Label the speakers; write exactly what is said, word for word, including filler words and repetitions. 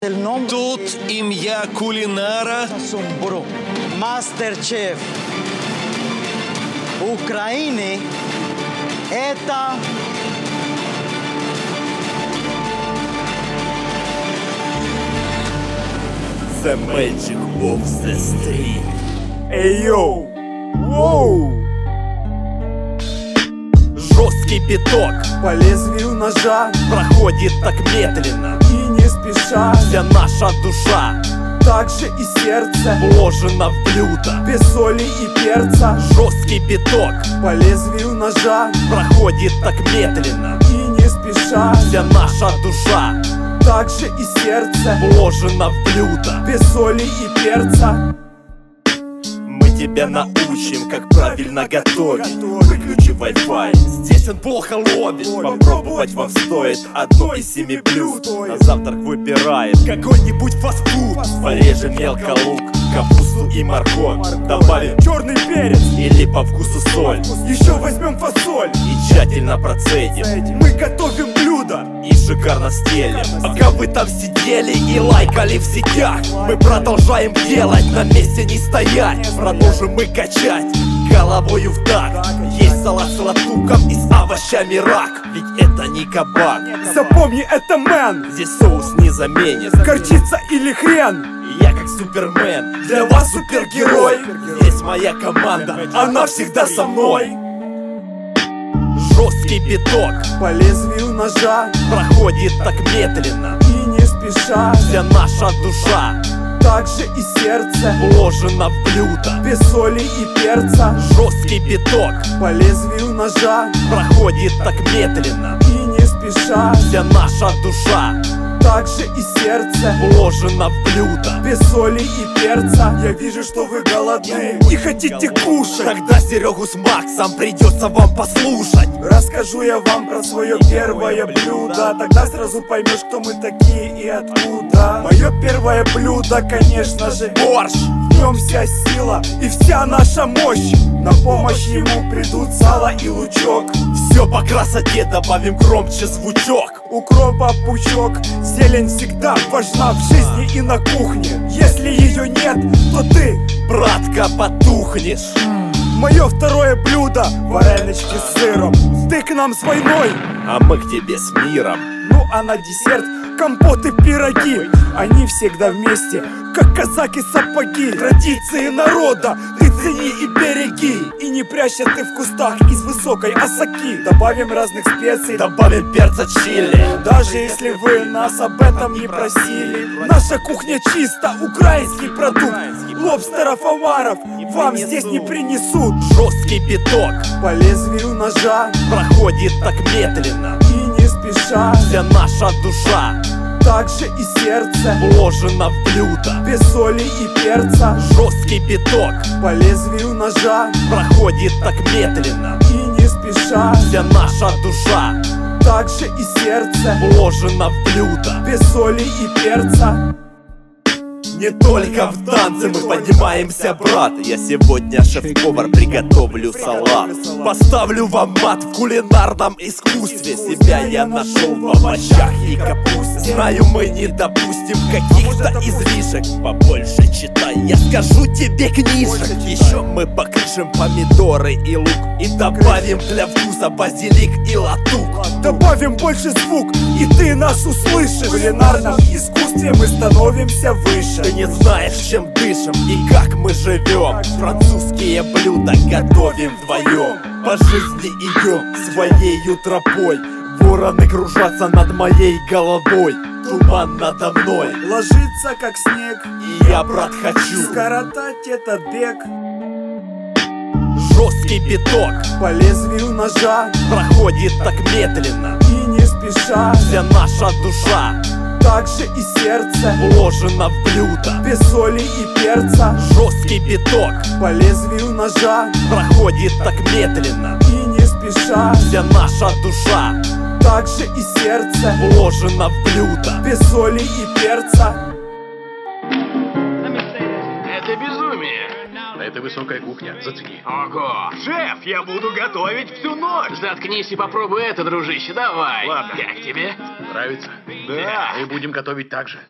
Speaker 1: Тут ім'я кулінара.
Speaker 2: Мастер-шеф Украины – это
Speaker 3: The magic of the street. Эй, йоу! Воу! Жесткий биток
Speaker 4: по лезвию ножа
Speaker 3: проходит так медленно
Speaker 4: и не спеша.
Speaker 3: Вся наша душа
Speaker 4: также и сердце
Speaker 3: вложено в блюдо
Speaker 4: без соли и перца.
Speaker 3: Жесткий биток
Speaker 4: по лезвию ножа
Speaker 3: проходит так медленно
Speaker 4: и не спеша.
Speaker 3: Вся наша душа
Speaker 4: также и сердце
Speaker 3: вложено в блюдо
Speaker 4: без соли и перца.
Speaker 3: Мы тебя научим, как правильно готовить. Выключи Wi-Fi, здесь он плохо ловит. Попробовать вам стоит одно из семи блюд. На завтрак выбираем какой-нибудь фастфуд. Порежем мелко лук, капусту и морковь. Добавим
Speaker 4: черный перец
Speaker 3: или по вкусу соль.
Speaker 4: Еще возьмем фасоль
Speaker 3: и тщательно процедим.
Speaker 4: Мы готовим блюдо
Speaker 3: и шикарно стелим. Пока вы там сидели и лайкали в сетях, мы продолжаем делать, на месте не стоять. Продолжим мы качать головою в такт. Есть салат с латуком и с овощами рак. Ведь это не кабак.
Speaker 4: Запомни, это мэн.
Speaker 3: Здесь соус не заменит
Speaker 4: горчица или хрен.
Speaker 3: Я как супермен, для вас супергерой. Есть моя команда, она всегда со мной. Жесткий биток
Speaker 4: по лезвию ножа
Speaker 3: проходит так медленно
Speaker 4: и не спеша.
Speaker 3: Вся наша душа
Speaker 4: также и сердце
Speaker 3: вложено в блюдо
Speaker 4: без соли и перца.
Speaker 3: Жесткий биток
Speaker 4: по лезвию ножа
Speaker 3: проходит так медленно
Speaker 4: и не спеша.
Speaker 3: Вся наша душа
Speaker 4: также и сердце
Speaker 3: вложено в блюдо
Speaker 4: без соли и перца. Я вижу, что вы голодны и хотите кушать.
Speaker 3: Тогда Серегу с Максом придется вам послушать.
Speaker 4: Расскажу я вам про свое первое блюдо. Тогда сразу поймешь, кто мы такие и откуда. Мое первое блюдо, конечно же,
Speaker 3: борщ.
Speaker 4: В нем вся сила и вся наша мощь. На помощь ему придут сало и лучок.
Speaker 3: Все по красоте, добавим громче звучок.
Speaker 4: Укропа пучок, зелень всегда важна в жизни и на кухне. Если ее нет, то ты,
Speaker 3: братка, потухнешь.
Speaker 4: Мое второе блюдо – варенички с сыром. Ты к нам с войной,
Speaker 3: а мы к тебе с миром.
Speaker 4: Ну а на десерт компоты, пироги. Они всегда вместе, как казак и сапоги. Традиции народа ты цени и береги. И не прячься ты в кустах из высокой осоки. Добавим разных специй,
Speaker 3: добавим перца чили.
Speaker 4: Даже если вы нас об этом не просили. Наша кухня чисто, украинский продукт. Лобстеров, омаров вам здесь не принесут.
Speaker 3: Жесткий биток
Speaker 4: по лезвию ножа
Speaker 3: проходит так медленно
Speaker 4: и не спеша.
Speaker 3: Вся наша душа
Speaker 4: также и сердце
Speaker 3: вложено в блюдо
Speaker 4: без соли и перца.
Speaker 3: Жесткий биток
Speaker 4: по лезвию ножа
Speaker 3: проходит так медленно
Speaker 4: и не спеша.
Speaker 3: Вся наша душа
Speaker 4: также и сердце
Speaker 3: вложено в блюдо
Speaker 4: без соли и перца.
Speaker 3: Не только в танце мы поднимаемся, брат. Я сегодня шеф-повар, приготовлю салат. Поставлю вам мат в кулинарном искусстве. Себя я нашел в овощах и капусте. Знаю, мы не допустим каких-то излишек. Побольше читай, я скажу тебе книжек. Еще мы покрышим помидоры и лук. И добавим для вкуса базилик и латук.
Speaker 4: Добавим больше звук, и ты нас услышишь. В кулинарном искусстве мы становимся выше.
Speaker 3: Ты не знаешь, чем дышим и как мы живем. Французские блюда готовим вдвоем. По жизни идем своею тропой. Вороны кружатся над моей головой. Туман надо мной
Speaker 4: ложится как снег.
Speaker 3: И я, брат, хочу
Speaker 4: скоротать этот бег.
Speaker 3: Жесткий биток
Speaker 4: по лезвию ножа
Speaker 3: проходит так медленно
Speaker 4: и не спеша.
Speaker 3: Вся наша душа
Speaker 4: также и сердце
Speaker 3: вложено в блюдо
Speaker 4: без соли и перца.
Speaker 3: Жесткий биток
Speaker 4: по лезвию ножа
Speaker 3: проходит так медленно
Speaker 4: и не спеша.
Speaker 3: Вся наша душа
Speaker 4: также и сердце
Speaker 3: вложено в блюдо
Speaker 4: без соли и перца.
Speaker 5: Это безумие.
Speaker 6: Это высокая кухня, зацени.
Speaker 5: Ого! Шеф, я буду готовить всю ночь! Заткнись и попробуй это, дружище, давай!
Speaker 6: Ладно.
Speaker 5: Как тебе?
Speaker 6: Нравится?
Speaker 5: Да!
Speaker 6: Мы будем готовить так же.